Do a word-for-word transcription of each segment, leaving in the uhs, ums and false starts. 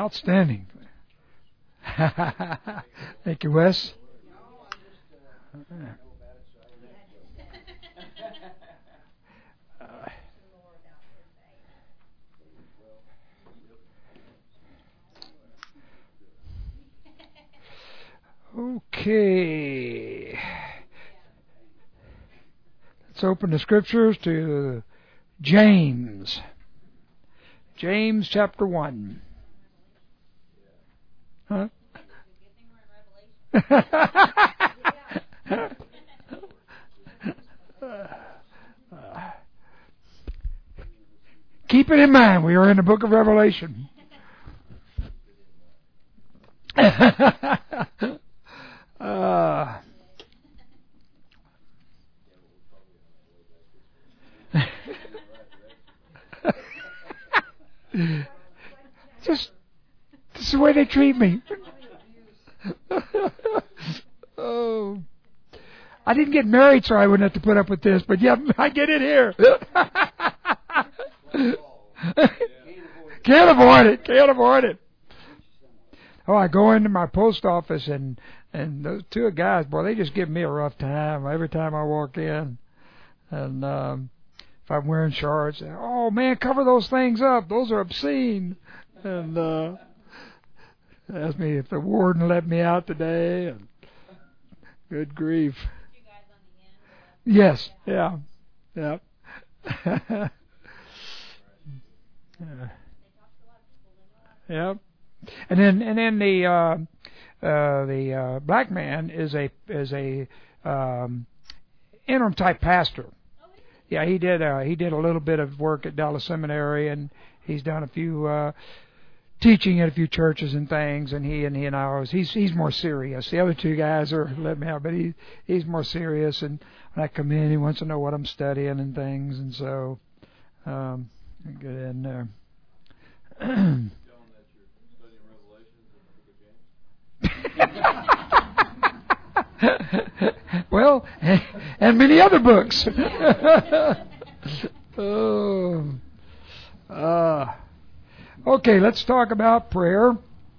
Outstanding. Thank you, Wes. Okay. Let's open the scriptures to James. James chapter one. Huh? Keep it in mind, we are in the book of Revelation. uh, Just, this is the way they treat me. Oh, I didn't get married so I wouldn't have to put up with this, but yeah, I get it here. Can't avoid it. Can't avoid it. Oh, I go into my post office and and those two guys, boy, they just give me a rough time every time I walk in. And um, if I'm wearing shorts, oh man, cover those things up. Those are obscene. And uh, ask me if the warden let me out today. And good grief. Yes. Yeah. Yeah. Uh, yep. And then and then the uh, uh, the uh, black man is a is a um, interim type pastor. Yeah, he did uh, he did a little bit of work at Dallas Seminary, and he's done a few uh, teaching at a few churches and things. And he and he and I was he's he's more serious. The other two guys are let me out, but he he's more serious. And when I come in, he wants to know what I'm studying and things, and so. Um, Get in there. Well, and many other books. Oh. Uh, okay, let's talk about prayer.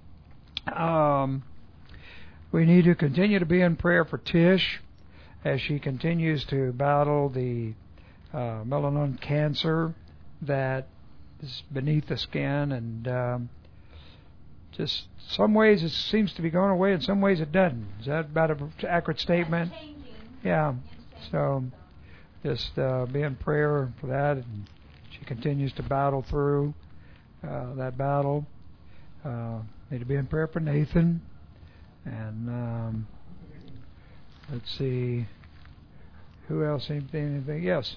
Um, we need to continue to be in prayer for Tish as she continues to battle the uh, melanoma cancer that is beneath the skin, and um, just some ways it seems to be going away, and some ways it doesn't. Is that about an accurate statement? Yeah. So just uh, be in prayer for that, and she continues to battle through uh, that battle. Uh, need to be in prayer for Nathan, and um, let's see, who else? Anything? Anything? Yes.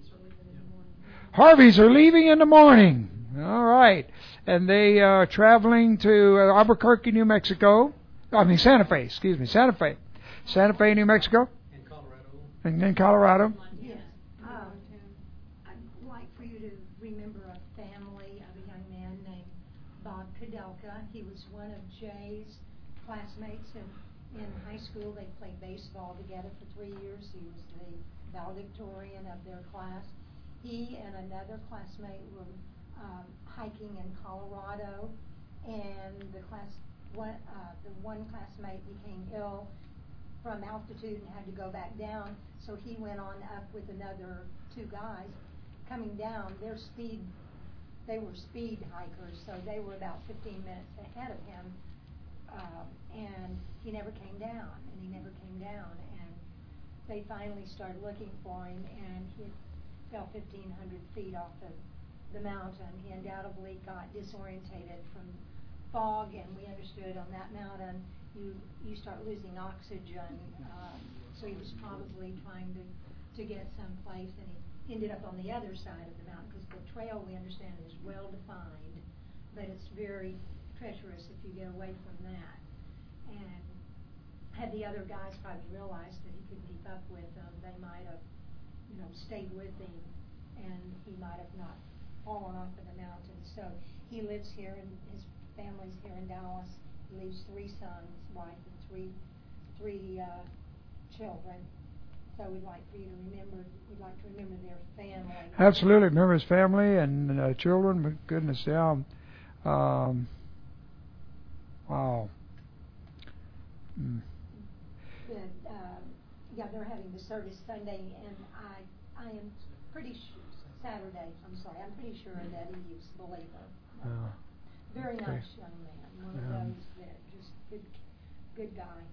Harveys are leaving in the morning. All right. And they are traveling to uh, Albuquerque, New Mexico. I mean, Santa Fe. Excuse me. Santa Fe. Santa Fe, New Mexico. In Colorado. And in Colorado. Yes. Um, I'd like for you to remember a family of a young man named Bob Kudelka. He was one of Jay's classmates in, in high school. They played baseball together for three years. He was the valedictorian of their class. He and another classmate were um, hiking in Colorado, and the class one uh, the one classmate became ill from altitude and had to go back down. So he went on up with another two guys. Coming down, their speed they were speed hikers, so they were about fifteen minutes ahead of him, um, and he never came down, and he never came down, and they finally started looking for him, and he fell fifteen hundred feet off the, the mountain. He undoubtedly got disorientated from fog, and we understood on that mountain you you start losing oxygen. Um, so he was probably trying to, to get someplace, and he ended up on the other side of the mountain, because the trail, we understand, is well defined, but it's very treacherous if you get away from that. And had the other guys probably realized that he could keep up with them, they might have you know, stayed with him, and he might have not fallen off of the mountain. So he lives here, and his family's here in Dallas. He leaves three sons, wife, and three three uh, children. So we'd like for you to remember. We'd like to remember their family. Absolutely, remember his family and uh, children. But goodness, yeah. Um, Wow. Mm. But, uh, yeah, they're having the service Sunday, and I, I am pretty sure, Saturday, I'm sorry, I'm pretty sure that he's a believer. Uh, Very okay. nice young man, one of Um, those that just good, good guy.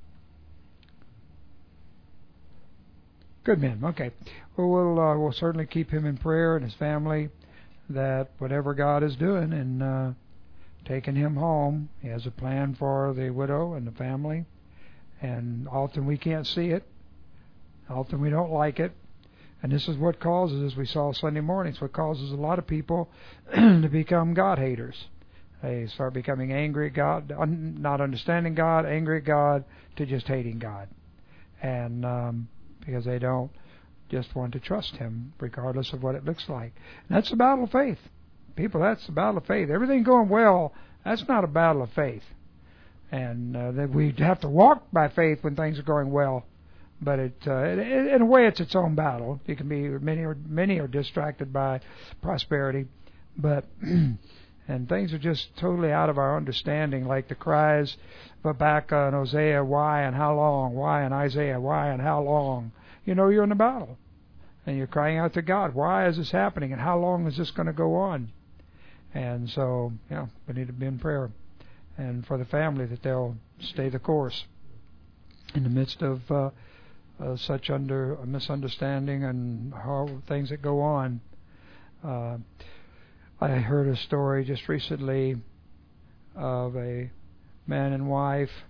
Good man. Okay. Well, we'll uh, we'll certainly keep him in prayer and his family. That whatever God is doing and uh, taking him home, He has a plan for the widow and the family. And often we can't see it. Often we don't like it. And this is what causes, as we saw Sunday mornings, what causes a lot of people to become God haters. They start becoming angry at God, un- not understanding God, angry at God, to just hating God. And um, because they don't just want to trust Him, regardless of what it looks like. And that's the battle of faith. People, that's the battle of faith. Everything going well, that's not a battle of faith. And uh, that we have to walk by faith when things are going well. But it, uh, it, in a way, it's its own battle. You can be many are many are distracted by prosperity, but and things are just totally out of our understanding. Like the cries of Habakkuk and Hosea, why and how long? Why and Isaiah, why and how long? You know you're in a battle, and you're crying out to God, why is this happening, and how long is this going to go on? And so, yeah, we need to be in prayer, and for the family that they'll stay the course in the midst of. Uh, Uh, such under a misunderstanding and horrible things that go on. Uh, I heard a story just recently of a man and wife,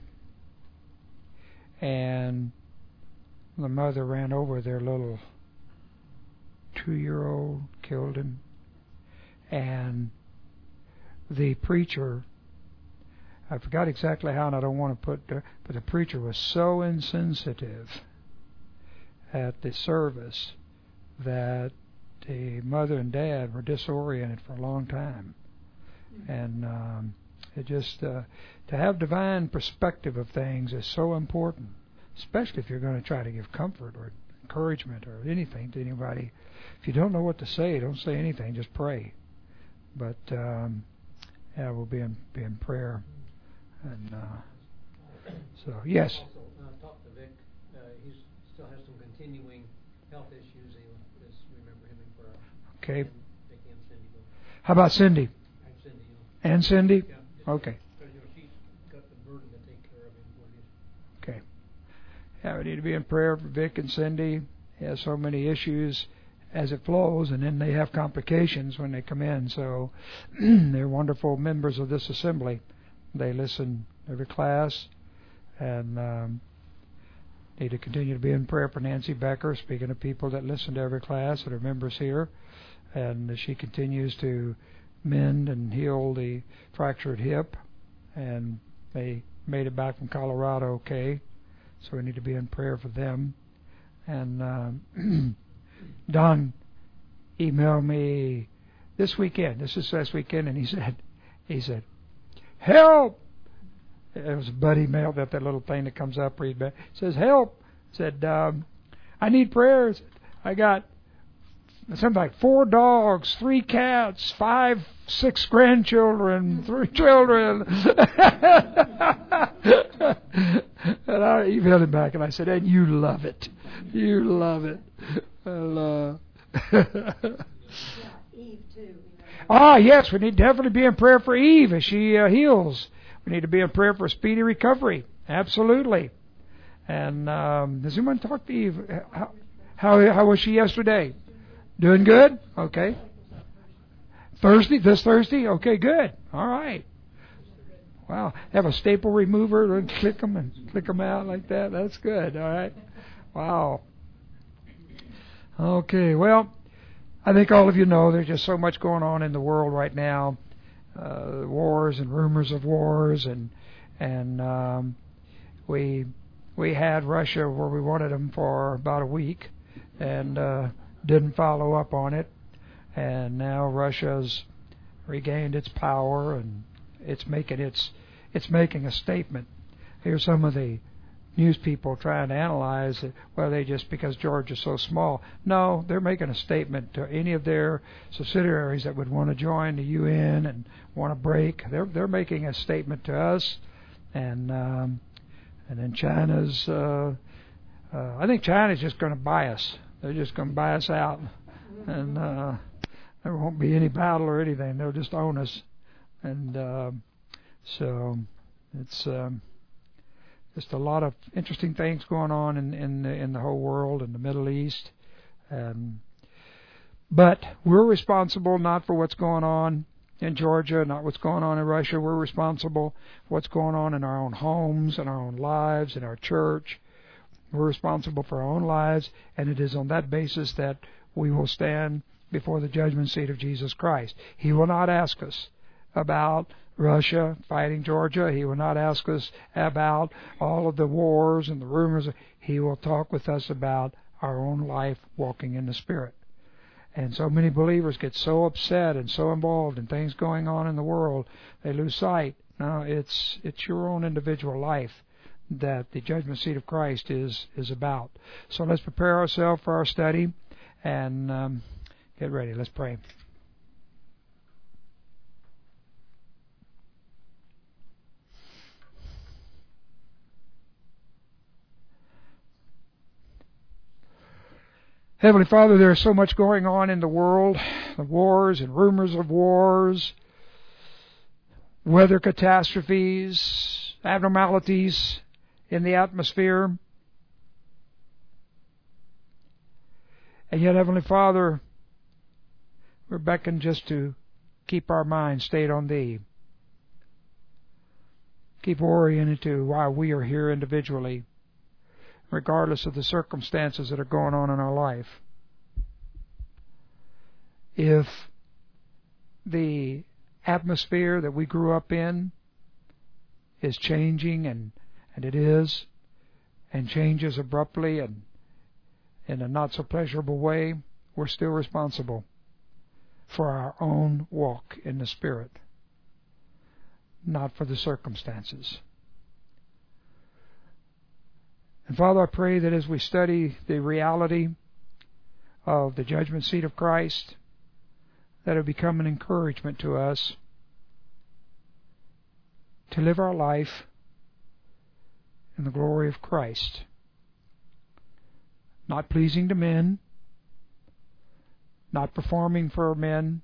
and the mother ran over their little two-year-old, killed him, and the preacher, I forgot exactly how, and I don't want to put, uh, but the preacher was so insensitive at the service that the mother and dad were disoriented for a long time. Mm-hmm. And um, it just uh, to have divine perspective of things is so important, especially if you're going to try to give comfort or encouragement or anything to anybody. If you don't know what to say, don't say anything, just pray. But um, yeah, we'll be in, be in prayer. And uh, so, yes. Also, uh, talk to Vic. Uh, he's still has some continuing health issues. He just remember him in prayer. Okay. And Vicky and Cindy go. How about Cindy? And Cindy, you know. And Cindy? Yeah. Okay. Because, you know, she's got the burden to take care of him for you. Okay. Yeah, we need to be in prayer for Vic and Cindy. He has so many issues as it flows, and then they have complications when they come in. So they're wonderful members of this assembly. They listen every class, and um, need to continue to be in prayer for Nancy Becker, speaking of people that listen to every class that are members here, and she continues to mend and heal the fractured hip, and they made it back from Colorado okay, so we need to be in prayer for them. And um, Don emailed me this weekend, this is last weekend, and he said, he said, help! It was a buddy mailed up that little thing that comes up, read back. It says, help! Said, um, I need prayers. I got something like four dogs, three cats, five, six grandchildren, three children. And I emailed him back and I said, and you love it. You love it. Well, uh, Eve too. ah, yes, we need to definitely be in prayer for Eve as she uh, heals. We need to be in prayer for speedy recovery. Absolutely. And um, has anyone talked to Eve? How, how how was she yesterday? Doing good? Okay. Thursday? This Thursday? Okay, good. All right. Wow. Have a staple remover and click them and click them out like that. That's good. All right. Wow. Okay. Well, I think all of you know there's just so much going on in the world right now. Uh, wars and rumors of wars, and and um, we we had Russia where we wanted them for about a week, and uh, didn't follow up on it, and now Russia's regained its power, and it's making its it's making a statement. Here's some of the news people trying to analyze it, well, they just because Georgia's so small. No, they're making a statement to any of their subsidiaries that would want to join the U N and want to break. They're they're making a statement to us, and um, and then China's. Uh, uh, I think China's just going to buy us. They're just going to buy us out, and uh, there won't be any battle or anything. They'll just own us, and uh, so it's. Um, Just a lot of interesting things going on in in the, in the whole world, in the Middle East. Um, but we're responsible not for what's going on in Georgia, not what's going on in Russia. We're responsible for what's going on in our own homes, in our own lives, in our church. We're responsible for our own lives, and it is on that basis that we will stand before the judgment seat of Jesus Christ. He will not ask us about Russia fighting Georgia. He will not ask us about all of the wars and the rumors. He will talk with us about our own life walking in the Spirit. And so many believers get so upset and so involved in things going on in the world, they lose sight. No, it's it's your own individual life that the judgment seat of Christ is, is about. So let's prepare ourselves for our study and um, get ready. Let's pray. Heavenly Father, there is so much going on in the world, the wars and rumors of wars, weather catastrophes, abnormalities in the atmosphere. And yet, Heavenly Father, we're beckoned just to keep our minds stayed on Thee. Keep oriented to why we are here individually, regardless of the circumstances that are going on in our life. If the atmosphere that we grew up in is changing, and, and it is, and changes abruptly and in a not so pleasurable way, we're still responsible for our own walk in the Spirit, not for the circumstances. And Father, I pray that as we study the reality of the judgment seat of Christ, that it become an encouragement to us to live our life in the glory of Christ, not pleasing to men, not performing for men,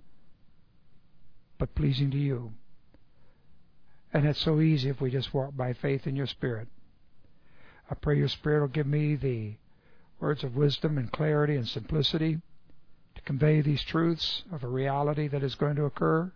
but pleasing to You. And it's so easy if we just walk by faith in Your Spirit. I pray Your Spirit will give me the words of wisdom and clarity and simplicity to convey these truths of a reality that is going to occur,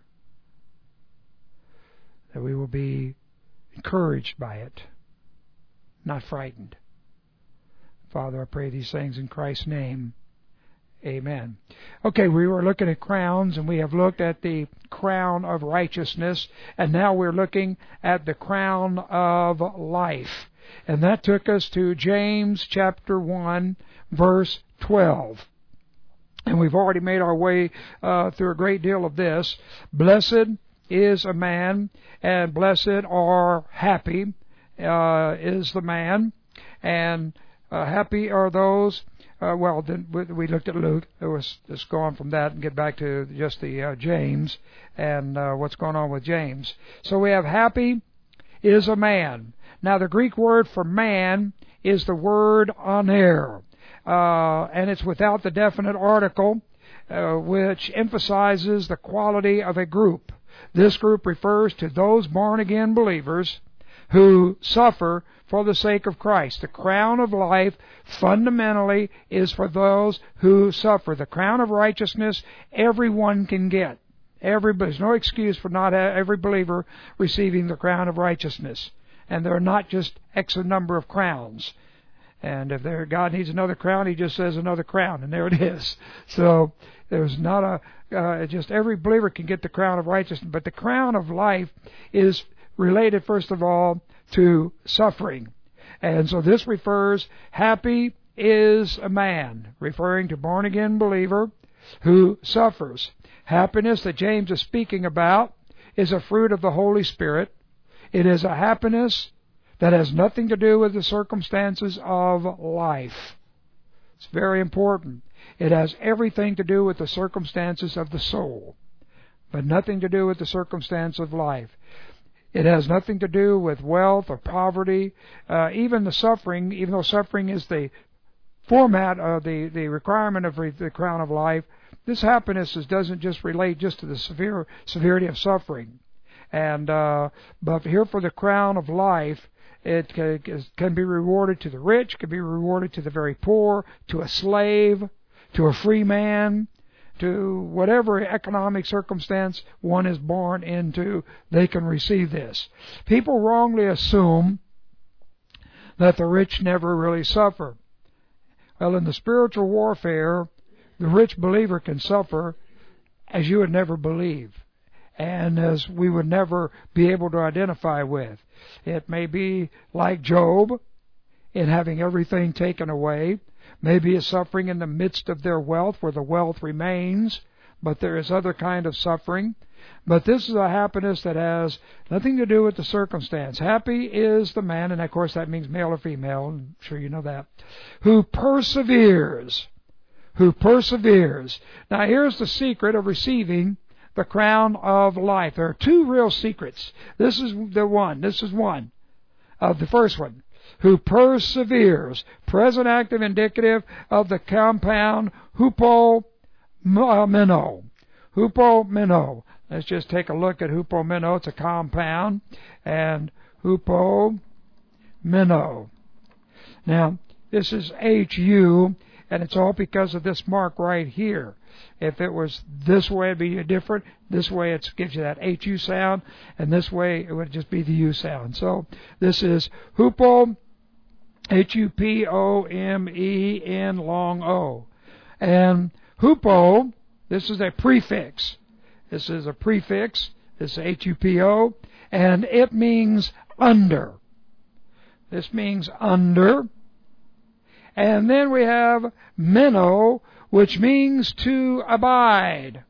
that we will be encouraged by it, not frightened. Father, I pray these things in Christ's name. Amen. Okay, we were looking at crowns, and we have looked at the crown of righteousness, and now we're looking at the crown of life. And that took us to James chapter one, verse twelve. And we've already made our way uh, through a great deal of this. Blessed is a man, and blessed or happy uh, is the man, and uh, happy are those. Uh, well, then we looked at Luke. It was just go on from that and get back to just the uh, James and uh, what's going on with James. So we have happy is a man. Now, the Greek word for man is the word aner, uh, and it's without the definite article, uh, which emphasizes the quality of a group. This group refers to those born-again believers who suffer for the sake of Christ. The crown of life fundamentally is for those who suffer. The crown of righteousness everyone can get. Every, there's no excuse for not every believer receiving the crown of righteousness. And there are not just X number of crowns. And if there, God needs another crown, He just says another crown, and there it is. So there's not a, uh, just every believer can get the crown of righteousness. But the crown of life is related, first of all, to suffering. And so this refers, happy is a man, referring to born-again believer who suffers. Happiness that James is speaking about is a fruit of the Holy Spirit. It is a happiness that has nothing to do with the circumstances of life. It's very important. It has everything to do with the circumstances of the soul, but nothing to do with the circumstance of life. It has nothing to do with wealth or poverty, uh, even the suffering, even though suffering is the format of the, the requirement of the crown of life. This happiness is, doesn't just relate just to the severe severity of suffering. And uh, but here for the crown of life, it can, can be rewarded to the rich, can be rewarded to the very poor, to a slave, to a free man, to whatever economic circumstance one is born into, they can receive this. People wrongly assume that the rich never really suffer. Well, in the spiritual warfare, the rich believer can suffer as you would never believe, and as we would never be able to identify with. It may be like Job in having everything taken away. Maybe a suffering in the midst of their wealth where the wealth remains, but there is other kind of suffering. But this is a happiness that has nothing to do with the circumstance. Happy is the man, and of course that means male or female, I'm sure you know that, who perseveres. Who perseveres. Now here's the secret of receiving the crown of life. There are two real secrets. This is the one. This is one of the first one. Who perseveres. Present active indicative of the compound hupomeno. Hupomeno. Let's just take a look at hupomeno. It's a compound. And hupomeno. Now, this is H U, and it's all because of this mark right here. If it was this way, it'd be different. This way, it gives you that H U sound, and this way, it would just be the U sound. So, this is hupo, H U P O M E N long O. And hupo, this is a prefix. This is a prefix. This is H U P O, and it means under. This means under. And then we have meno, which means to abide.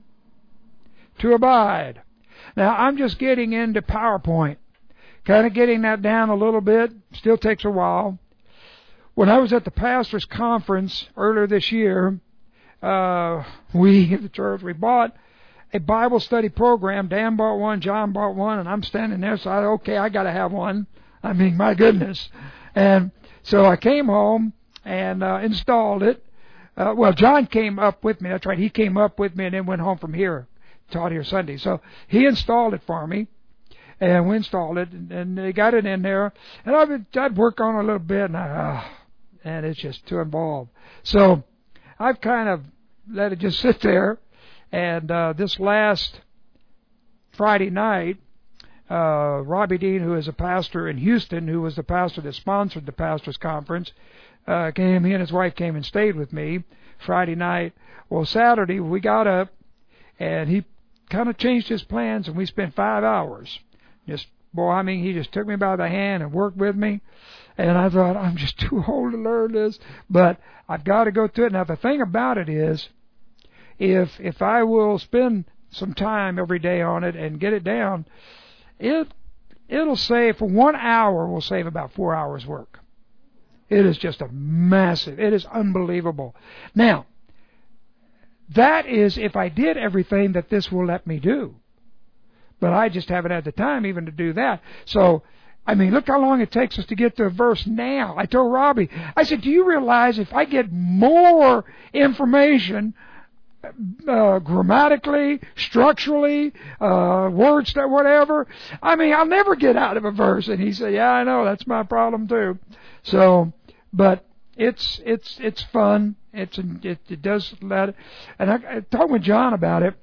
To abide. Now, I'm just getting into PowerPoint. Kind of getting that down a little bit. Still takes a while. When I was at the pastor's conference earlier this year, uh, we at the church, we bought a Bible study program. Dan bought one, John bought one, and I'm standing there, so I thought, okay, I got to have one. I mean, my goodness. And so I came home and uh, installed it. Uh, well, John came up with me. That's right. He came up with me and then went home from here, taught here Sunday. So he installed it for me, and we installed it, and, and they got it in there. And I'd, I'd work on it a little bit, and, I, uh, and it's just too involved. So I've kind of let it just sit there. And uh, this last Friday night, uh, Robbie Dean, who is a pastor in Houston, who was the pastor that sponsored the pastor's conference, uh, came. He and his wife came and stayed with me Friday night. Well, Saturday we got up, and he kind of changed his plans, and we spent five hours. Just boy, I mean, he just took me by the hand and worked with me. And I thought, I'm just too old to learn this, but I've got to go through it. Now, the thing about it is, if if I will spend some time every day on it and get it down, it it'll save, for one hour, will save about four hours work. It is just a massive, it is unbelievable. Now, that is if I did everything that this will let me do. But I just haven't had the time even to do that. So, I mean, look how long it takes us to get to a verse now. I told Robbie, I said, do you realize if I get more information, uh, grammatically, structurally, uh, words, that whatever, I mean, I'll never get out of a verse. And he said, yeah, I know, that's my problem too. So, but it's, it's, it's fun. It's, it, it does let, and I, I talked with John about it.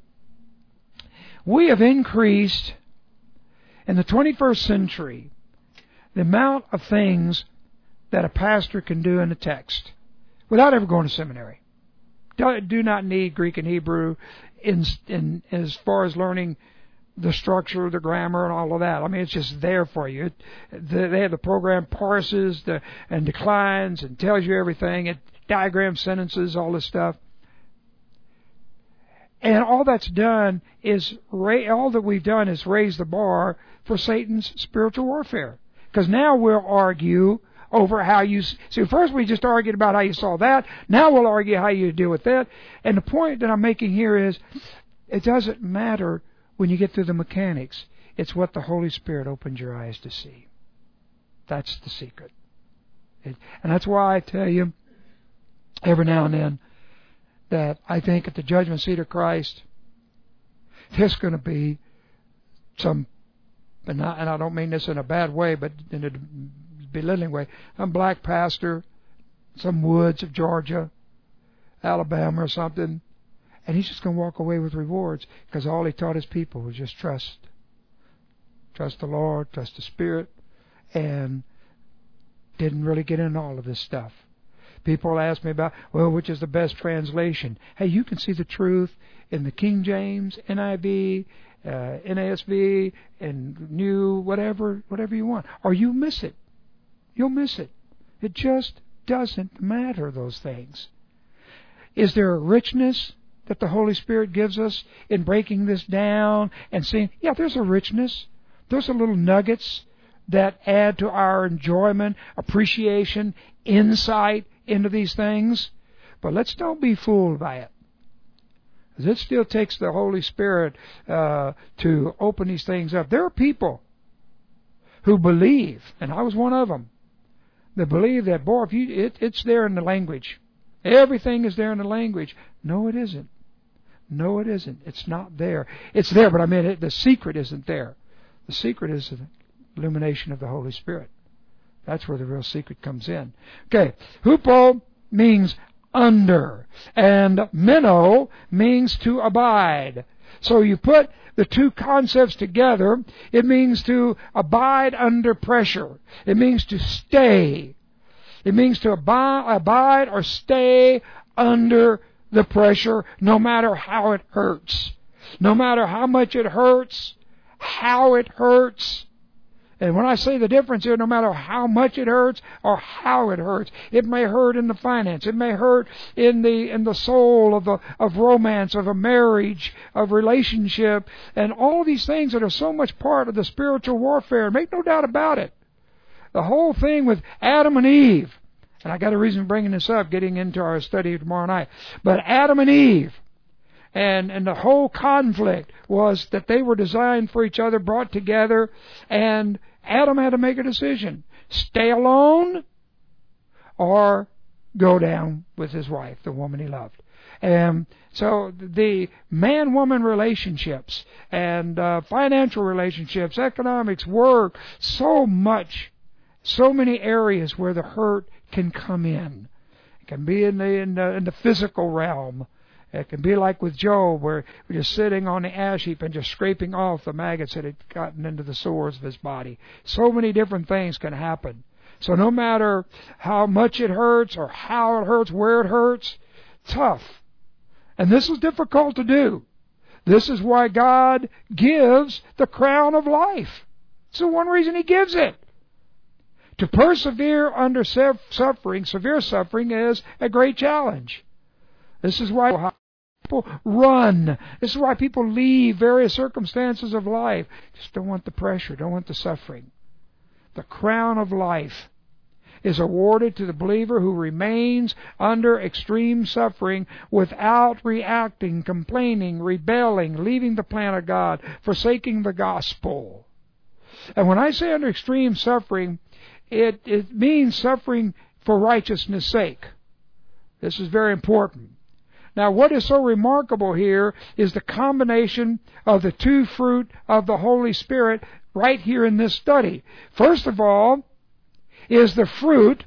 We have increased in the twenty-first century the amount of things that a pastor can do in the text without ever going to seminary. Do, do not need Greek and Hebrew in, in as far as learning the structure, the grammar, and all of that. I mean, it's just there for you. It, the, they have the program parses the, and declines and tells you everything. It diagrams sentences, all this stuff. And all that's done is, ra- all that we've done is raise the bar for Satan's spiritual warfare. Because now we'll argue over how you... See, first we just argued about how you saw that. Now we'll argue how you deal with that. And the point that I'm making here is, it doesn't matter when you get through the mechanics. It's what the Holy Spirit opens your eyes to see. That's the secret. It, and that's why I tell you every now and then that I think at the judgment seat of Christ, there's going to be some, and I, and I don't mean this in a bad way, but in a belittling way, some black pastor, some woods of Georgia, Alabama or something, and he's just going to walk away with rewards because all he taught his people was just trust. Trust the Lord, trust the Spirit, and didn't really get into all of this stuff. People ask me about, well, which is the best translation? Hey, you can see the truth in the King James, N I V, uh, N A S B, and New, whatever, whatever you want. Or you miss it. You'll miss it. It just doesn't matter, those things. Is there a richness that the Holy Spirit gives us in breaking this down and seeing, yeah, there's a richness. There's a little nuggets that add to our enjoyment, appreciation, insight into these things. But let's don't be fooled by it. Because it still takes the Holy Spirit uh, to open these things up. There are people who believe, and I was one of them, that believe that, boy, if you, it, it's there in the language. Everything is there in the language. No, it isn't. No, it isn't. It's not there. It's there, but I mean, it, the secret isn't there. The secret is the illumination of the Holy Spirit. That's where the real secret comes in. Okay, hupo means under, and meno means to abide. So you put the two concepts together, it means to abide under pressure. It means to stay. It means to abide, abide or stay under the pressure, no matter how it hurts. No matter how much it hurts, how it hurts. And when I say the difference here, no matter how much it hurts or how it hurts, it may hurt in the finance, it may hurt in the in the soul of the of romance, of a marriage, of relationship, and all these things that are so much part of the spiritual warfare. Make no doubt about it. The whole thing with Adam and Eve, and I got a reason for bringing this up, getting into our study tomorrow night. But Adam and Eve, and and the whole conflict was that they were designed for each other, brought together, and Adam had to make a decision: stay alone or go down with his wife, the woman he loved. And so the man-woman relationships and uh, financial relationships, economics, work, so much, so many areas where the hurt can come in. It can be in the in the, in the physical realm. It can be like with Job, where we're just sitting on the ash heap and just scraping off the maggots that had gotten into the sores of his body. So many different things can happen. So no matter how much it hurts or how it hurts, where it hurts, tough. And this is difficult to do. This is why God gives the crown of life. It's the one reason He gives it. To persevere under suffering, severe suffering, is a great challenge. This is why people run. This is why people leave various circumstances of life. Just don't want the pressure, don't want the suffering. The crown of life is awarded to the believer who remains under extreme suffering without reacting, complaining, rebelling, leaving the plan of God, forsaking the gospel. And when I say under extreme suffering, it, it means suffering for righteousness' sake. This is very important. Now, what is so remarkable here is the combination of the two fruit of the Holy Spirit right here in this study. First of all, is the fruit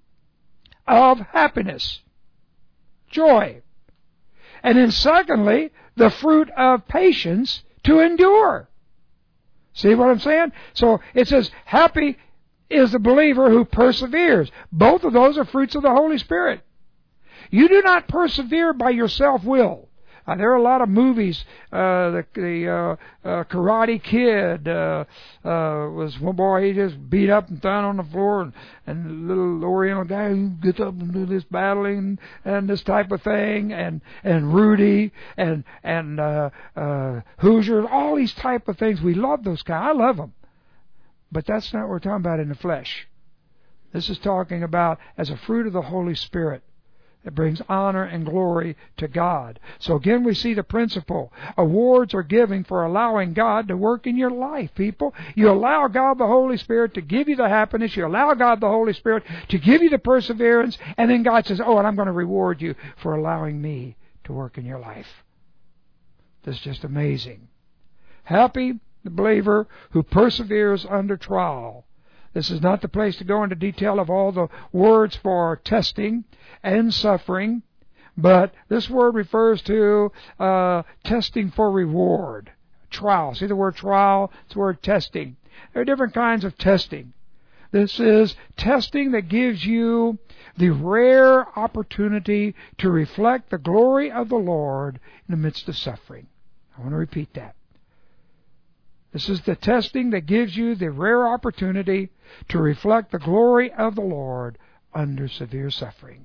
of happiness, joy. And then secondly, the fruit of patience to endure. See what I'm saying? So it says, happy is the believer who perseveres. Both of those are fruits of the Holy Spirit. You do not persevere by your self-will. Uh, there are a lot of movies. Uh, the the uh, uh, Karate Kid uh, uh, was one boy. He just beat up and thrown on the floor, and, and the little Oriental guy who gets up and do this battling and this type of thing, and and Rudy and and uh, uh, Hoosier, all these type of things. We love those guys. I love them. But that's not what we're talking about in the flesh. This is talking about as a fruit of the Holy Spirit. It brings honor and glory to God. So again, we see the principle. Awards are given for allowing God to work in your life, people. You allow God the Holy Spirit to give you the happiness. You allow God the Holy Spirit to give you the perseverance. And then God says, oh, and I'm going to reward you for allowing me to work in your life. This is just amazing. Happy the believer who perseveres under trial. This is not the place to go into detail of all the words for testing and suffering, but this word refers to uh, testing for reward. Trial. See the word trial? It's the word testing. There are different kinds of testing. This is testing that gives you the rare opportunity to reflect the glory of the Lord in the midst of suffering. I want to repeat that. This is the testing that gives you the rare opportunity to reflect the glory of the Lord under severe suffering.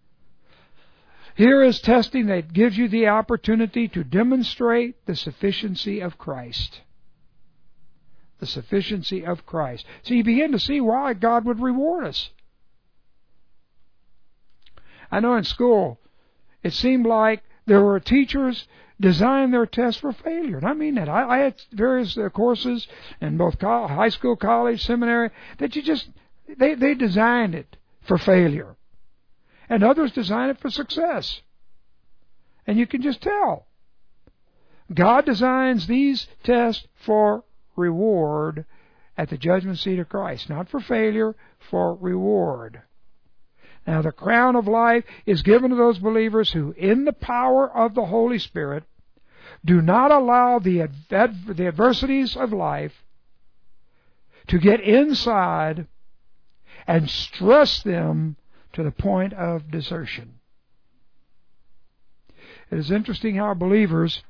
Here is testing that gives you the opportunity to demonstrate the sufficiency of Christ. The sufficiency of Christ. So you begin to see why God would reward us. I know in school, it seemed like there were teachers design their tests for failure. And I mean that. I, I had various uh, courses in both co- high school, college, seminary, that you just, they, they designed it for failure. And others design it for success. And you can just tell. God designs these tests for reward at the judgment seat of Christ. Not for failure, for reward. Now the crown of life is given to those believers who, in the power of the Holy Spirit, do not allow the, adver- the adversities of life to get inside and stress them to the point of desertion. It is interesting how believers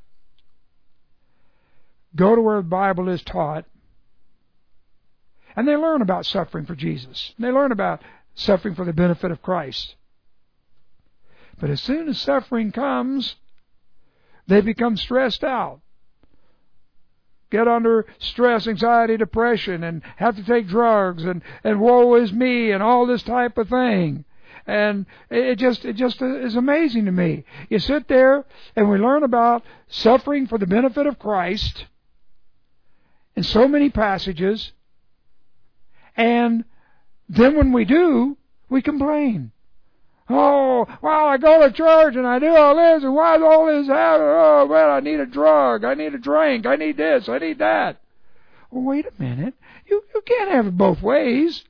go to where the Bible is taught and they learn about suffering for Jesus. They learn about suffering for the benefit of Christ. But as soon as suffering comes, they become stressed out. Get under stress, anxiety, depression, and have to take drugs, and, and woe is me, and all this type of thing. And it just it just is amazing to me. You sit there, and we learn about suffering for the benefit of Christ in so many passages, and then when we do, we complain. Oh, well, I go to church and I do all this, and why is all this happening? Oh, well, I need a drug, I need a drink, I need this, I need that. Well, wait a minute. You, you can't have it both ways.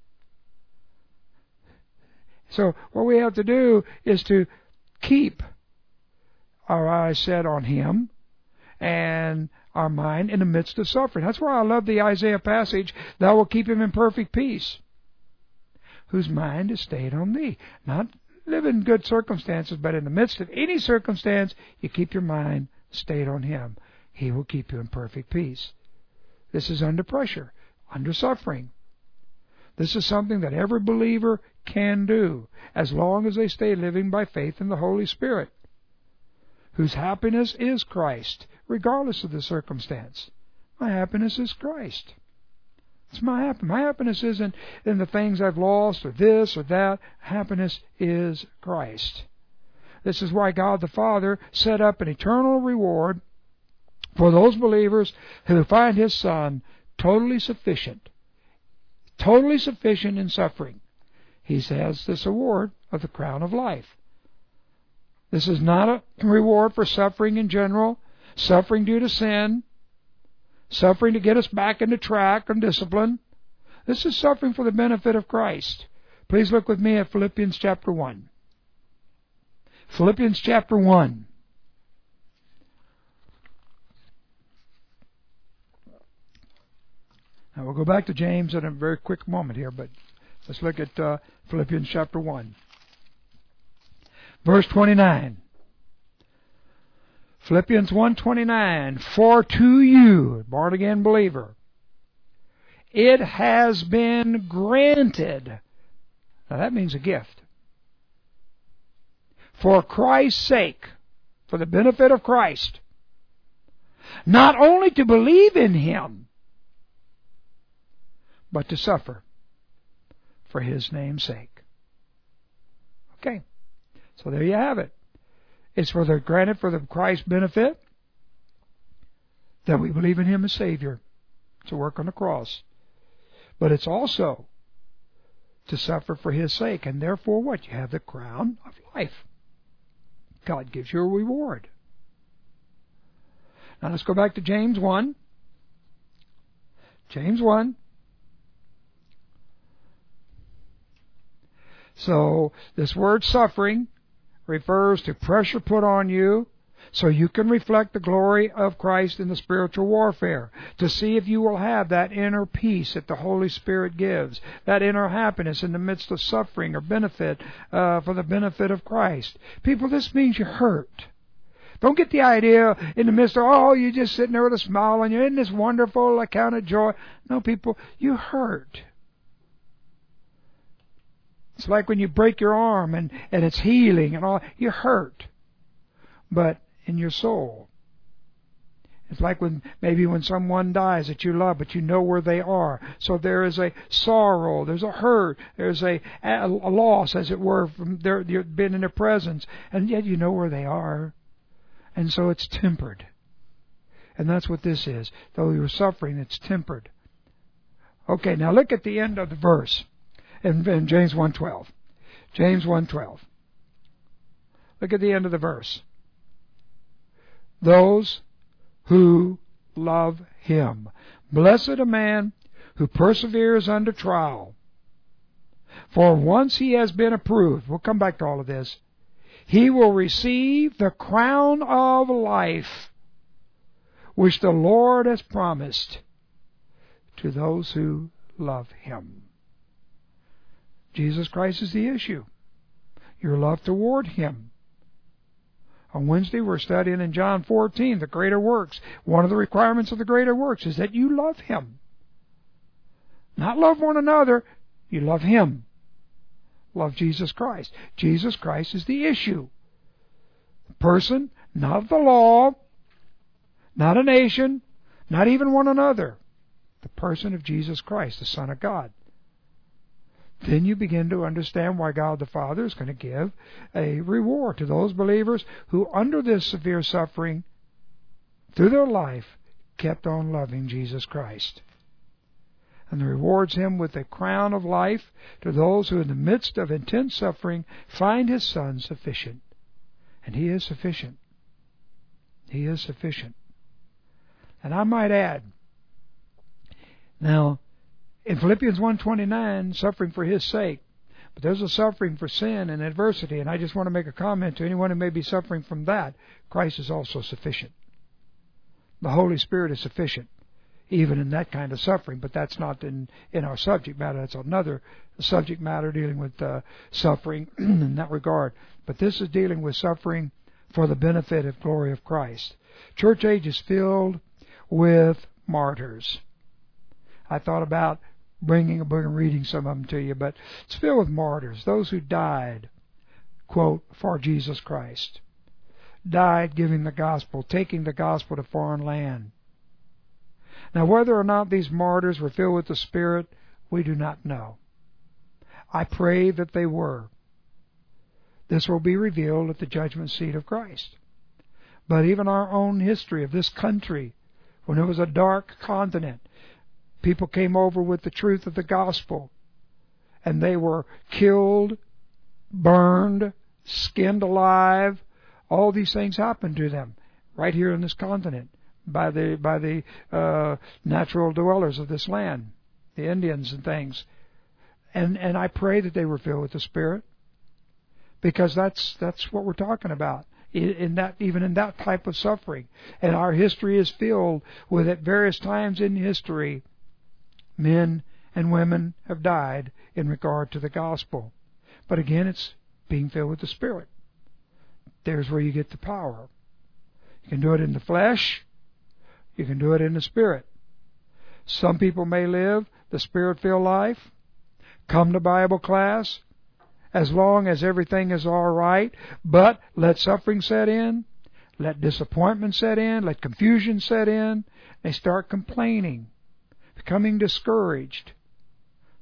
So what we have to do is to keep our eyes set on Him and our mind in the midst of suffering. That's why I love the Isaiah passage, thou wilt keep him in perfect peace, whose mind is stayed on Thee. Not live in good circumstances, but in the midst of any circumstance, you keep your mind stayed on Him. He will keep you in perfect peace. This is under pressure, under suffering. This is something that every believer can do, as long as they stay living by faith in the Holy Spirit, whose happiness is Christ, regardless of the circumstance. My happiness is Christ. It's my happiness. My happiness isn't in the things I've lost or this or that. Happiness is Christ. This is why God the Father set up an eternal reward for those believers who find His Son totally sufficient. Totally sufficient in suffering. He has this award of the crown of life. This is not a reward for suffering in general, suffering due to sin, suffering to get us back into track and discipline. This is suffering for the benefit of Christ. Please look with me at Philippians chapter one. Philippians chapter one. Now we'll go back to James in a very quick moment here, but let's look at uh, Philippians chapter one. Verse twenty-nine. Philippians one twenty-nine. For to you, born again believer, it has been granted. Now that means a gift. For Christ's sake, for the benefit of Christ, not only to believe in Him, but to suffer for His name's sake. Okay, so there you have it. It's for the granted for the Christ's benefit that we believe in Him as Savior to work on the cross. But it's also to suffer for His sake, and therefore what? You have the crown of life. God gives you a reward. Now let's go back to James one. James one. So this word suffering refers to pressure put on you so you can reflect the glory of Christ in the spiritual warfare, to see if you will have that inner peace that the Holy Spirit gives, that inner happiness in the midst of suffering or benefit uh, for the benefit of Christ. People, this means you're hurt. Don't get the idea in the midst of, oh, you're just sitting there with a smile on you, isn't this wonderful account of joy? No, people, you hurt. It's like when you break your arm and, and it's healing and all, you hurt. But in your soul, it's like when maybe when someone dies that you love, but you know where they are. So there is a sorrow, there's a hurt, there's a, a, a loss, as it were, from their, their being in their presence, and yet you know where they are. And so it's tempered. And that's what this is. Though you're suffering, it's tempered. Okay, now look at the end of the verse in, in James one twelve. James one twelve. Look at the end of the verse. Those who love Him. Blessed a man who perseveres under trial. For once he has been approved, we'll come back to all of this, he will receive the crown of life which the Lord has promised to those who love Him. Jesus Christ is the issue. Your love toward Him. On Wednesday, we're studying in John fourteen, the greater works. One of the requirements of the greater works is that you love Him. Not love one another, you love Him. Love Jesus Christ. Jesus Christ is the issue. The person, not the law, not a nation, not even one another. The person of Jesus Christ, the Son of God. Then you begin to understand why God the Father is going to give a reward to those believers who, under this severe suffering, through their life, kept on loving Jesus Christ. And rewards Him with a crown of life to those who, in the midst of intense suffering, find His Son sufficient. And He is sufficient. He is sufficient. And I might add, now, in Philippians one twenty-nine, suffering for His sake. But there's a suffering for sin and adversity, and I just want to make a comment to anyone who may be suffering from that. Christ is also sufficient. The Holy Spirit is sufficient, even in that kind of suffering, but that's not in, in our subject matter. That's another subject matter dealing with uh, suffering in that regard. But this is dealing with suffering for the benefit and glory of Christ. Church age is filled with martyrs. I thought about bringing a book and reading some of them to you, but it's filled with martyrs, those who died, quote, for Jesus Christ. Died giving the gospel, taking the gospel to foreign land. Now, whether or not these martyrs were filled with the Spirit, we do not know. I pray that they were. This will be revealed at the judgment seat of Christ. But even our own history of this country, when it was a dark continent, people came over with the truth of the gospel, and they were killed, burned, skinned alive. All these things happened to them right here in this continent by the by the uh, natural dwellers of this land, the Indians and things. And and I pray that they were filled with the Spirit, because that's that's what we're talking about. In that, even in that type of suffering, and our history is filled with, at various times in history, men and women have died in regard to the gospel. But again, it's being filled with the Spirit. There's where you get the power. You can do it in the flesh. You can do it in the Spirit. Some people may live the Spirit-filled life, come to Bible class, as long as everything is all right, but let suffering set in, let disappointment set in, let confusion set in. They start complaining, becoming discouraged.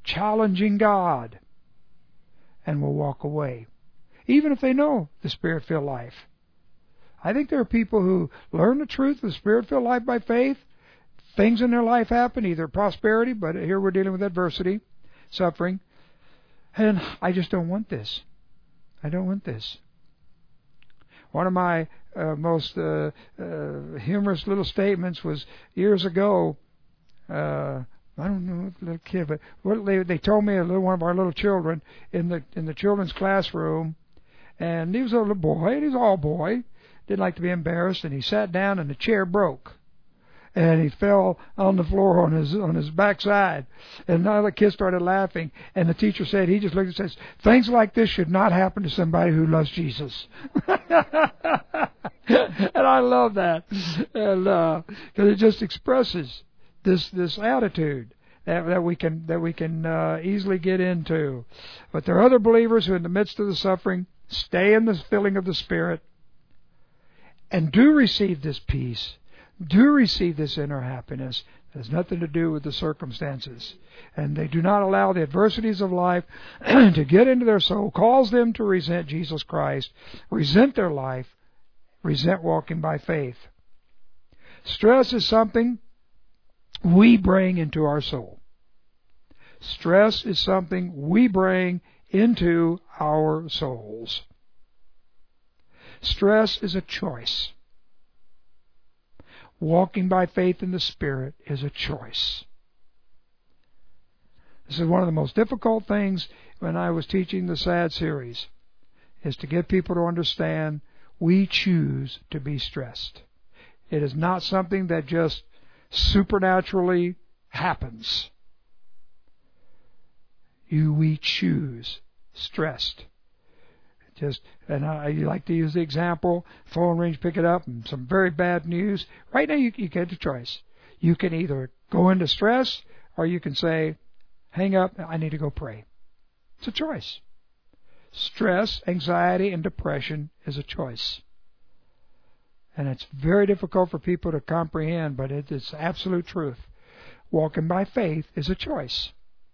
challenging God, and will walk away, even if they know the Spirit-filled life. I think there are people who learn the truth of the Spirit-filled life by faith. Things in their life happen, either prosperity, but here we're dealing with adversity, suffering, and I just don't want this. I don't want this. One of my uh, most uh, uh, humorous little statements was years ago. Uh, I don't know, a little kid, but what they they told me a little one of our little children in the in the children's classroom, and he was a little boy, and he was all boy, didn't like to be embarrassed, and he sat down and the chair broke. And he fell on the floor on his on his backside. And now the kids started laughing. And the teacher said, he just looked and says, things like this should not happen to somebody who loves Jesus. And I love that. And uh, because it just expresses this this attitude that, that we can that we can uh, easily get into. But there are other believers who in the midst of the suffering stay in the filling of the Spirit and do receive this peace. Do receive this inner happiness. It has nothing to do with the circumstances. And they do not allow the adversities of life to get into their soul, cause them to resent Jesus Christ, resent their life, resent walking by faith. Stress is something we bring into our soul. Stress is something we bring into our souls. Stress is a choice. Walking by faith in the Spirit is a choice. This is one of the most difficult things when I was teaching the SAD series, is to get people to understand we choose to be stressed. It is not something that just supernaturally happens. You, we choose stressed. Just, and I like to use the example, phone rings, pick it up, and some very bad news. Right now you, you get a choice. You can either go into stress, or you can say, hang up, I need to go pray. It's a choice. Stress, anxiety, and depression is a choice. And it's very difficult for people to comprehend, but it is absolute truth. Walking by faith is a choice.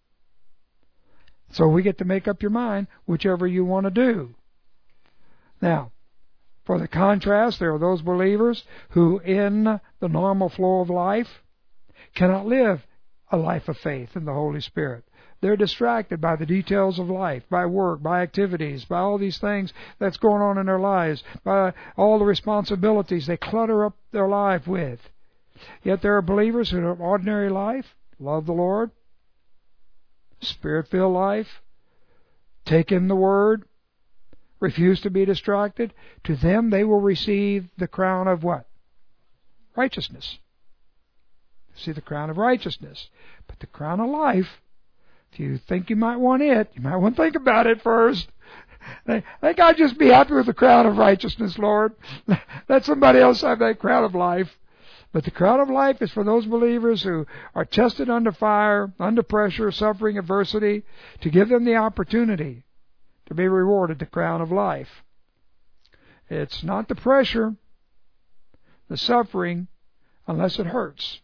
So we get to make up your mind whichever you want to do. Now, for the contrast, there are those believers who, in the normal flow of life, cannot live a life of faith in the Holy Spirit. They're distracted by the details of life, by work, by activities, by all these things that's going on in their lives, by all the responsibilities they clutter up their life with. Yet there are believers who have ordinary life, love the Lord, Spirit-filled life, take in the Word, refuse to be distracted. To them they will receive the crown of what? Righteousness. See, the crown of righteousness. But the crown of life, if you think you might want it, you might want to think about it first. I think I'd just be happy with the crown of righteousness, Lord. Let somebody else have that crown of life. But the crown of life is for those believers who are tested under fire, under pressure, suffering, adversity, to give them the opportunity to be rewarded the crown of life. It's not the pressure, the suffering, unless it hurts.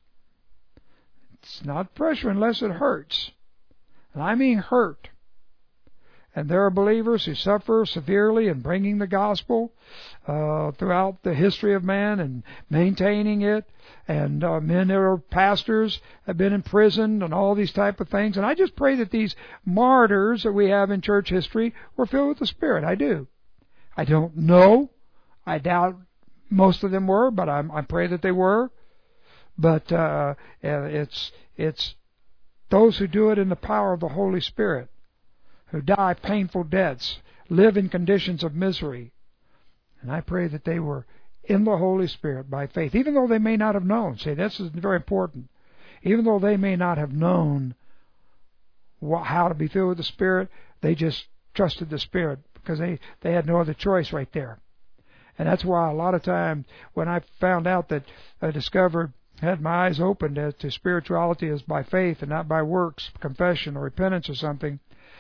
It's not pressure unless it hurts. And I mean hurt. And there are believers who suffer severely in bringing the gospel uh, throughout the history of man and maintaining it. And uh, men that are pastors have been imprisoned and all these type of things. And I just pray that these martyrs that we have in church history were filled with the Spirit. I do. I don't know. I doubt most of them were, but I'm, I pray that they were. But uh, it's it's those who do it in the power of the Holy Spirit, who die painful deaths, live in conditions of misery. And I pray that they were in the Holy Spirit by faith, even though they may not have known. See, this is very important. Even though they may not have known what, how to be filled with the Spirit, they just trusted the Spirit because they, they had no other choice right there. And that's why a lot of times when I found out that I discovered, had my eyes opened as to spirituality as by faith and not by works, confession or repentance or something,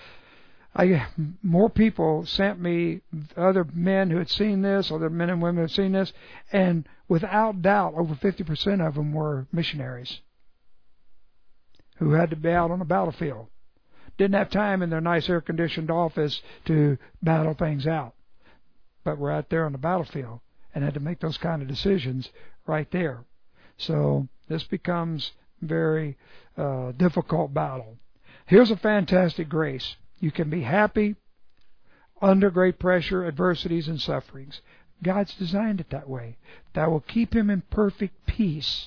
I, more people sent me other men who had seen this, other men and women who had seen this, and without doubt, over fifty percent of them were missionaries who had to be out on the battlefield. didn't have time in their nice air-conditioned office to battle things out. But we're out there on the battlefield and had to make those kind of decisions right there. So this becomes a very uh, difficult battle. Here's a fantastic grace. You can be happy under great pressure, adversities, and sufferings. God's designed it that way. That will keep him in perfect peace,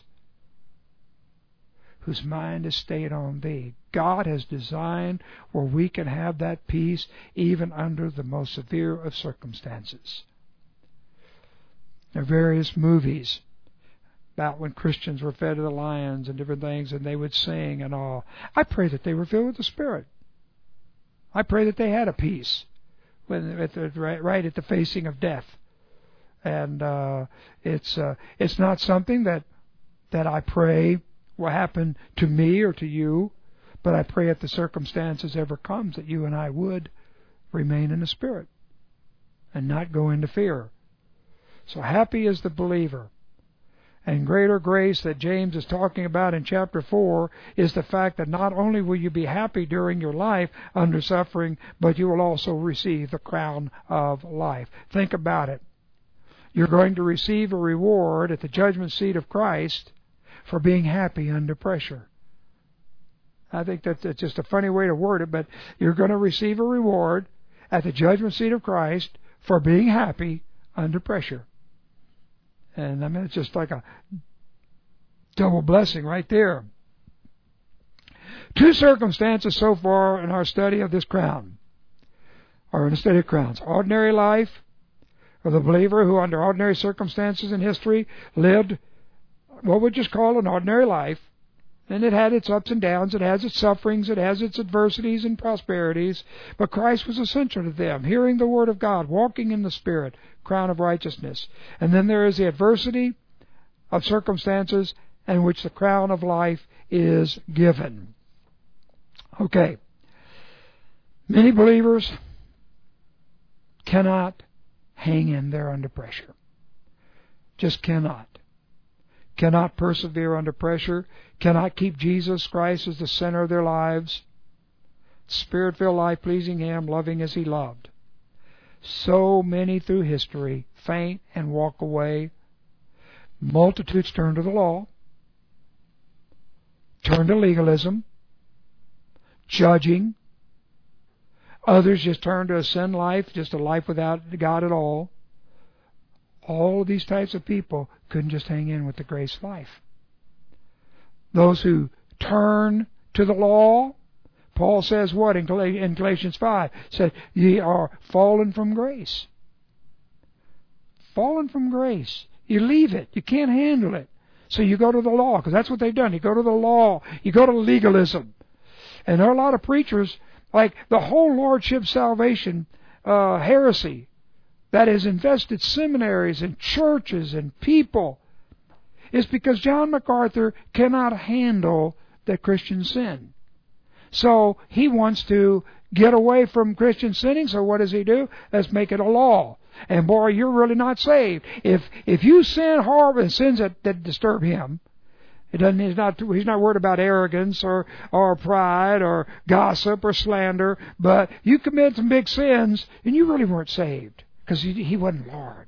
whose mind is stayed on thee. God has designed where we can have that peace even under the most severe of circumstances. There are various movies about when Christians were fed to the lions and different things, and they would sing and all. I pray that they were filled with the Spirit. I pray that they had a peace when at the, right at the facing of death. And uh, it's uh, it's not something that that I pray will happen to me or to you, but I pray if the circumstances ever comes that you and I would remain in the Spirit and not go into fear. So happy is the believer. And greater grace that James is talking about in chapter four is the fact that not only will you be happy during your life under suffering, but you will also receive the crown of life. Think about it. You're going to receive a reward at the judgment seat of Christ for being happy under pressure. I think that's just a funny way to word it, but you're going to receive a reward at the judgment seat of Christ for being happy under pressure. And I mean, it's just like a double blessing right there. Two circumstances so far in our study of this crown, or in the study of crowns. Ordinary life of the believer who under ordinary circumstances in history lived what we just call an ordinary life. And it had its ups and downs, it has its sufferings, it has its adversities and prosperities, but Christ was essential to them. Hearing the Word of God, walking in the Spirit, crown of righteousness. And then there is the adversity of circumstances in which the crown of life is given. Okay. Many believers cannot hang in there under pressure. Just cannot. Cannot persevere under pressure, cannot keep Jesus Christ as the center of their lives, Spirit-filled life pleasing Him, loving as He loved. So many through history faint and walk away. Multitudes turn to the law, turn to legalism, judging. Others just turn to a sin life, just a life without God at all. All of these types of people couldn't just hang in with the grace life. Those who turn to the law, Paul says what in Galatians five? Said, ye are fallen from grace. Fallen from grace. You leave it. You can't handle it. So you go to the law, because that's what they've done. You go to the law. You go to legalism. And there are a lot of preachers, like the whole Lordship salvation uh, heresy, that has invested seminaries and churches and people, is because John MacArthur cannot handle the Christian sin. So he wants to get away from Christian sinning, so what does he do? Let's make it a law. And boy, you're really not saved. If if you sin horrible and sins that, that disturb him, it doesn't he's not he's not worried about arrogance or, or pride or gossip or slander, but you commit some big sins and you really weren't saved. Because he, he wasn't Lord.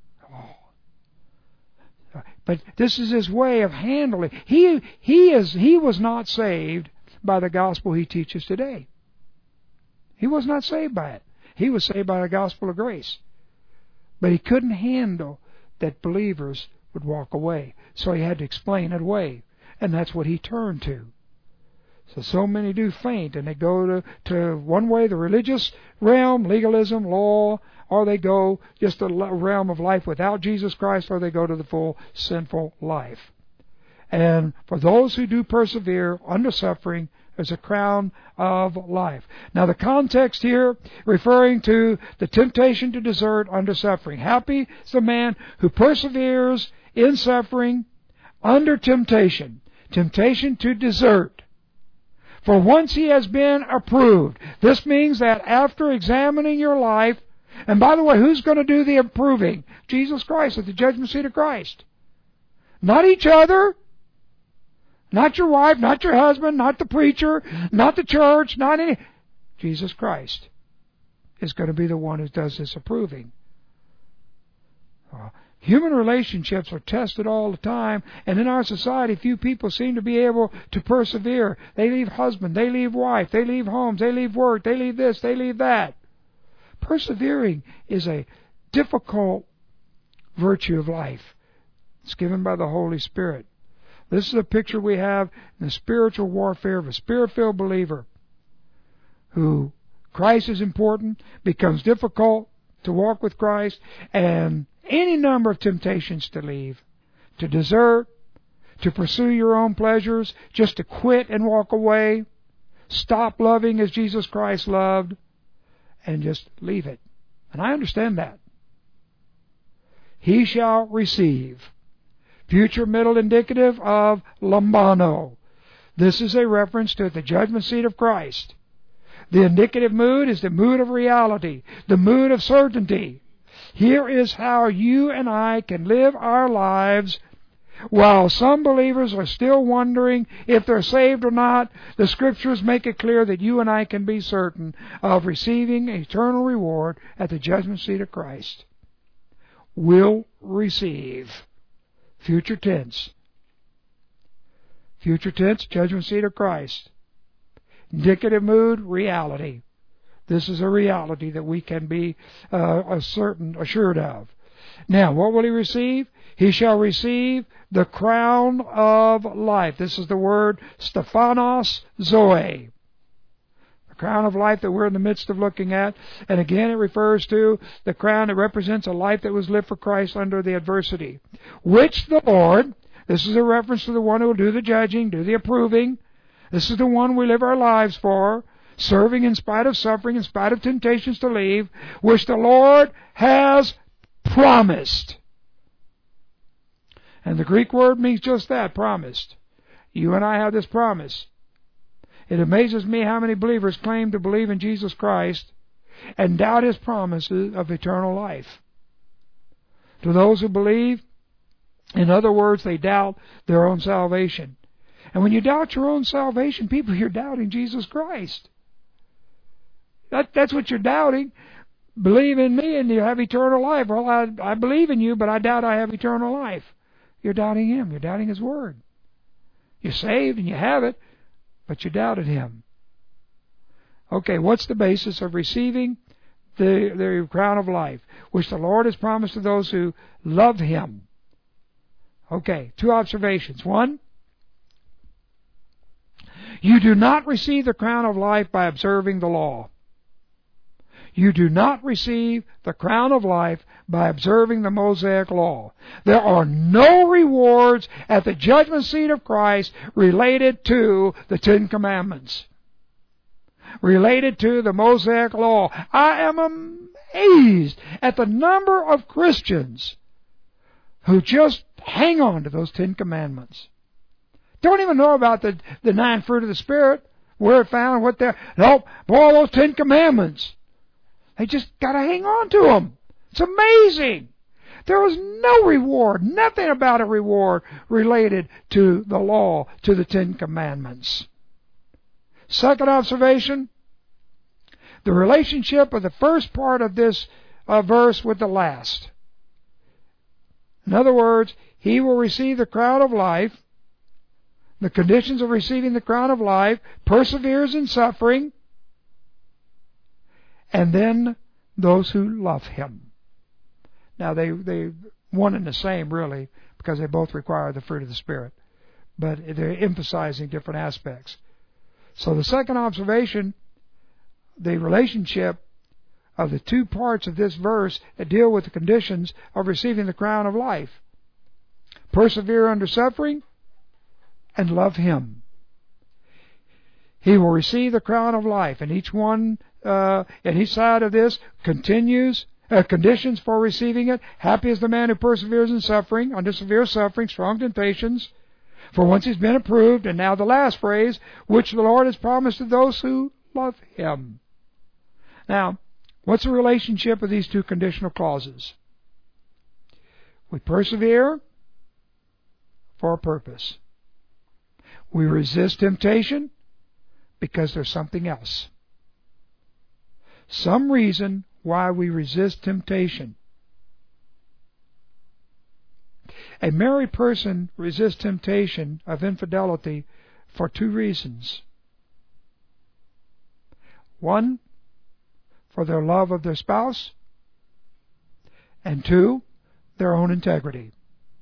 Oh. But this is his way of handling. He he is he was not saved by the gospel he teaches today. He was not saved by it. He was saved by the gospel of grace. But he couldn't handle that believers would walk away. So he had to explain it away. And that's what he turned to. So, so many do faint, and they go to, to one way, the religious realm, legalism, law, or they go just the realm of life without Jesus Christ, or they go to the full sinful life. And for those who do persevere under suffering, there's a crown of life. Now the context here, referring to the temptation to desert under suffering. Happy is the man who perseveres in suffering under temptation. Temptation to desert. For once he has been approved. This means that after examining your life, and by the way, who's going to do the approving? Jesus Christ at the judgment seat of Christ. Not each other. Not your wife, not your husband, not the preacher, not the church, not any. Jesus Christ, is going to be the one who does this approving. Uh, human relationships are tested all the time, and in our society, few people seem to be able to persevere. They leave husband, they leave wife, they leave homes, they leave work, they leave this, they leave that. Persevering is a difficult virtue of life. It's given by the Holy Spirit. This is a picture we have in the spiritual warfare of a Spirit-filled believer who Christ is important, becomes difficult to walk with Christ, and any number of temptations to leave, to desert, to pursue your own pleasures, just to quit and walk away, stop loving as Jesus Christ loved, and just leave it. And I understand that. He shall receive. Future middle indicative of lambano. This is a reference to the judgment seat of Christ. The indicative mood is the mood of reality, the mood of certainty. Here is how you and I can live our lives while some believers are still wondering if they're saved or not. The Scriptures make it clear that you and I can be certain of receiving eternal reward at the judgment seat of Christ. Will receive. Future tense. Future tense, judgment seat of Christ. Indicative mood, reality. This is a reality that we can be uh, certain, assured of. Now, what will he receive? He shall receive the crown of life. This is the word Stephanos Zoe. The crown of life that we're in the midst of looking at. And again, it refers to the crown that represents a life that was lived for Christ under the adversity. Which the Lord, this is a reference to the one who will do the judging, do the approving. This is the one we live our lives for, serving in spite of suffering, in spite of temptations to leave, which the Lord has promised. And the Greek word means just that, promised. You and I have this promise. It amazes me how many believers claim to believe in Jesus Christ and doubt His promises of eternal life. To those who believe, in other words, they doubt their own salvation. And when you doubt your own salvation, people, you're doubting Jesus Christ. That, that's what you're doubting. Believe in me and you have eternal life. Well, I, I believe in you, but I doubt I have eternal life. You're doubting Him. You're doubting His Word. You're saved and you have it, but you doubted Him. Okay, what's the basis of receiving the, the crown of life, which the Lord has promised to those who love Him? Okay, two observations. One, you do not receive the crown of life by observing the law. You do not receive the crown of life by observing the Mosaic law. There are no rewards at the judgment seat of Christ related to the Ten Commandments, related to the Mosaic law. I am amazed at the number of Christians who just hang on to those Ten Commandments. Don't even know about the, the nine fruit of the Spirit, where it found, what they're... Nope, boy, those Ten Commandments. They just got to hang on to them. It's amazing. There was no reward, nothing about a reward related to the law, to the Ten Commandments. Second observation, the relationship of the first part of this uh, verse with the last. In other words, he will receive the crown of life. The conditions of receiving the crown of life, perseveres in suffering, and then those who love Him. Now, they they one and the same, really, because they both require the fruit of the Spirit. But they're emphasizing different aspects. So the second observation, the relationship of the two parts of this verse that deal with the conditions of receiving the crown of life. Persevere under suffering and love Him. He will receive the crown of life, and each one, uh, and each side of this continues, uh, conditions for receiving it. Happy is the man who perseveres in suffering, under severe suffering, strong temptations, for once he's been approved. And now the last phrase, which the Lord has promised to those who love Him. Now, what's the relationship of these two conditional clauses? We persevere for a purpose. We resist temptation because there's something else. some reason why we resist temptation. A married person resists temptation of infidelity for two reasons. One, for their love of their spouse, and two, their own integrity.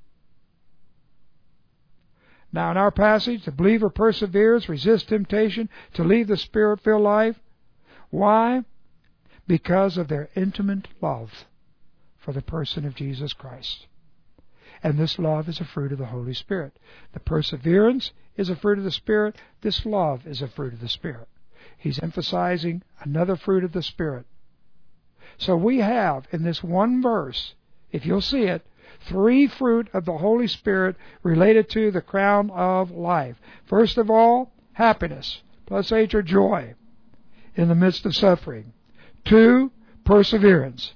Now in our passage, the believer perseveres, resists temptation to leave the Spirit-filled life. Why? Because of their intimate love for the person of Jesus Christ. And this love is a fruit of the Holy Spirit. The perseverance is a fruit of the Spirit. This love is a fruit of the Spirit. He's emphasizing another fruit of the Spirit. So we have in this one verse, if you'll see it, three fruit of the Holy Spirit related to the crown of life. First of all, happiness, plus H or joy in the midst of suffering. Two, perseverance.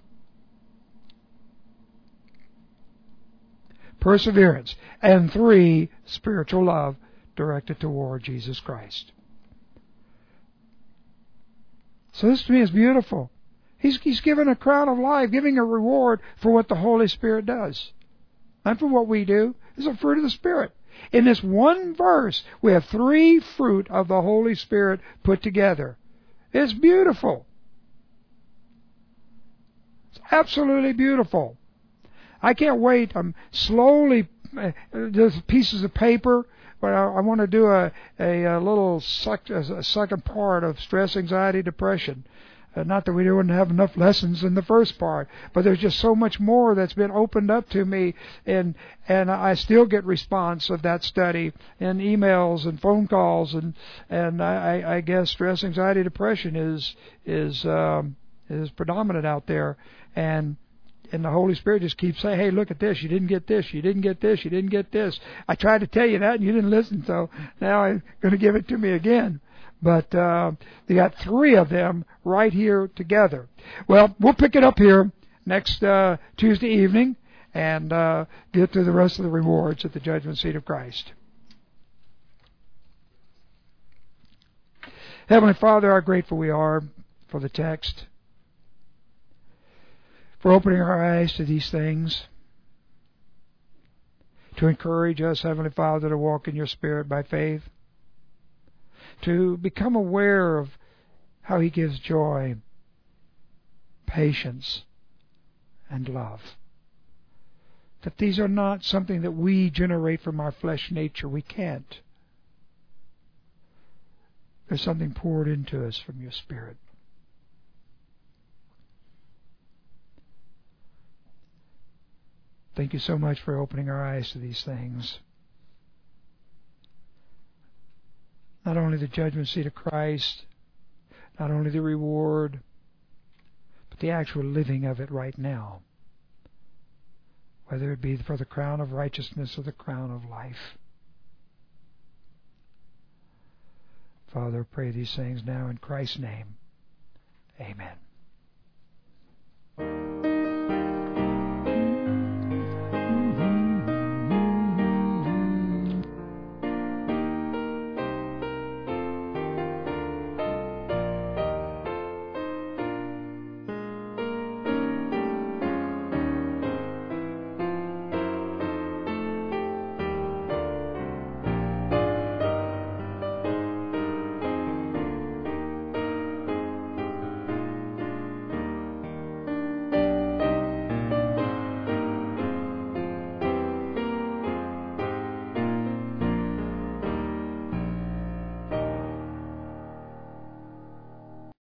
Perseverance. And three, spiritual love directed toward Jesus Christ. So this to me is beautiful. He's, he's given a crown of life, giving a reward for what the Holy Spirit does. Not for what we do. It's a fruit of the Spirit. In this one verse, we have three fruit of the Holy Spirit put together. It's beautiful. It's absolutely beautiful. I can't wait. I'm slowly, uh, there's pieces of paper, but I, I want to do a, a, a little sec, a second part of stress, anxiety, depression. Uh, not that we didn't have enough lessons in the first part, but there's just so much more that's been opened up to me, and and I still get response of that study in emails and phone calls, and and I, I guess stress, anxiety, depression is is um, is predominant out there, and and the Holy Spirit just keeps saying, hey, look at this, you didn't get this, you didn't get this, you didn't get this. I tried to tell you that and you didn't listen, so now I'm going to give it to me again. But uh, they got three of them right here together. Well, we'll pick it up here next uh, Tuesday evening and uh, get to the rest of the rewards at the judgment seat of Christ. Heavenly Father, how grateful we are for the text, for opening our eyes to these things, to encourage us, Heavenly Father, to walk in your Spirit by faith, to become aware of how He gives joy, patience, and love. That these are not something that we generate from our flesh nature. We can't. There's something poured into us from your Spirit. Thank you so much for opening our eyes to these things. Not only the judgment seat of Christ, not only the reward, but the actual living of it right now. Whether it be for the crown of righteousness or the crown of life. Father, I pray these things now in Christ's name. Amen.